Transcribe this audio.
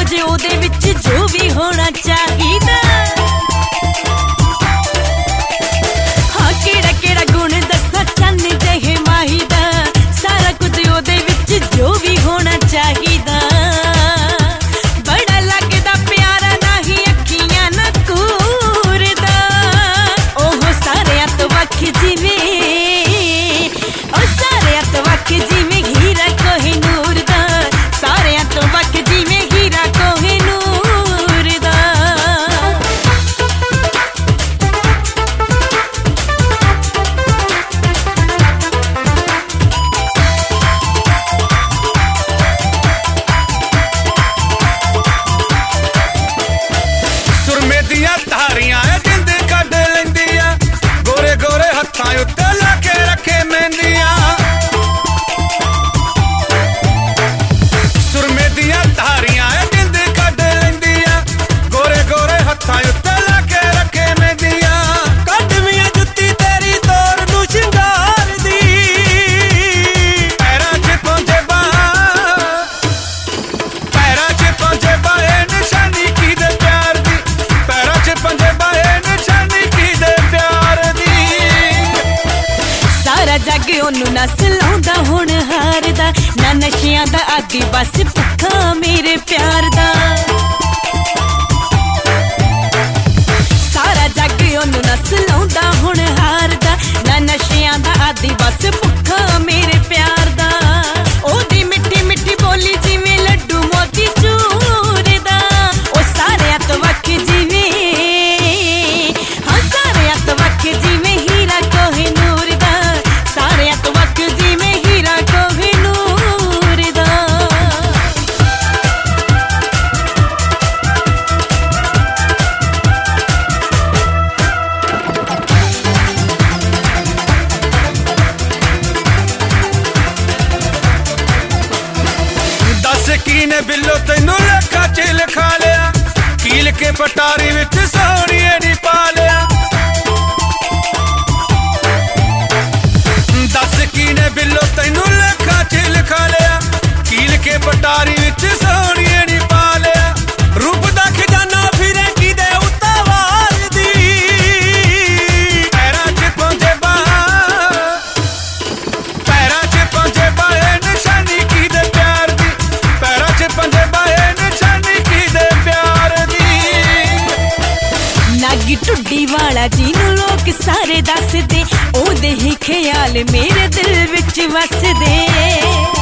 कुछ ओदे विच जो भी होना चाहिदा। हाँ केड़ा केड़ा गुण दसा चन्न जहे माही दा, सारा कुछ ओदे विच जो भी होना चाहिदा। बड़ा लगदा प्यारा नाही अखियां ना कूरदा, ओहो सारे तो वख जिवें, ओ सारे तो वख जिवें हीरा कोहिनूर दा, सारे तो वख जिवें हीरा कोहिनूर दा। सुरमे दियां धारियां जिंद कढ लैंदियां, गोरे गोरे हत्थां उत्ते लाके रखे मेहंदियां। सुरमे दियां धारियां जिंद कढ लैंदियां, गोरे गोरे हत्थां उत्ते लाके रखे मेहंदियां। कढवियां जुत्ती तेरी तोर नूं शिंगार दी, पैरां च पौंजे पैरां च पौंजे बाए निशानी की दे प्यार दी, पैरां च पौंजे बाए निशानी की दे प्यार दी। सारा जग ओनू ना सलाउंदा हुण हारदा, ना नशियां दा आदी बस भुक्खा मेरे प्यार दा। सारा जग ओनू ना सलाउंदा हुण हारदा, ना नशियां दा आदी बस भुक्खा मेरे प्यार दा। ओदी मिठी मिठी बोली जिवें लड्डू मोती चूर दा, ओ सारे तो वख जिवें, हाँ सारे तो वख जिवें हीरा कोहिनूर दा, सारे तो वख जिवें हीरा कोहिनूर दा। दस कीने बिल्लो तैनू लेखा च लिखा लिया, कील के पटारी विच सोहणिए नी पा लिया। दस कीने बिल्लो तैनू लेखा च लिखा लिया, कील के पटारी विच सोहणिए नी पा लिया। रूप दा खजाना फिरे की दे उतावार दी, पैरां च पौंजे पैरां च पौंजे बाए निशानी की दे प्यार दी, पैरां च पौंजे बाए निशानी की दे प्यार दी। नागी टुड्डी वाला जिन्नू लोग सारे दसदे, ओदे ही ख्याल मेरे दिल विच वसदे।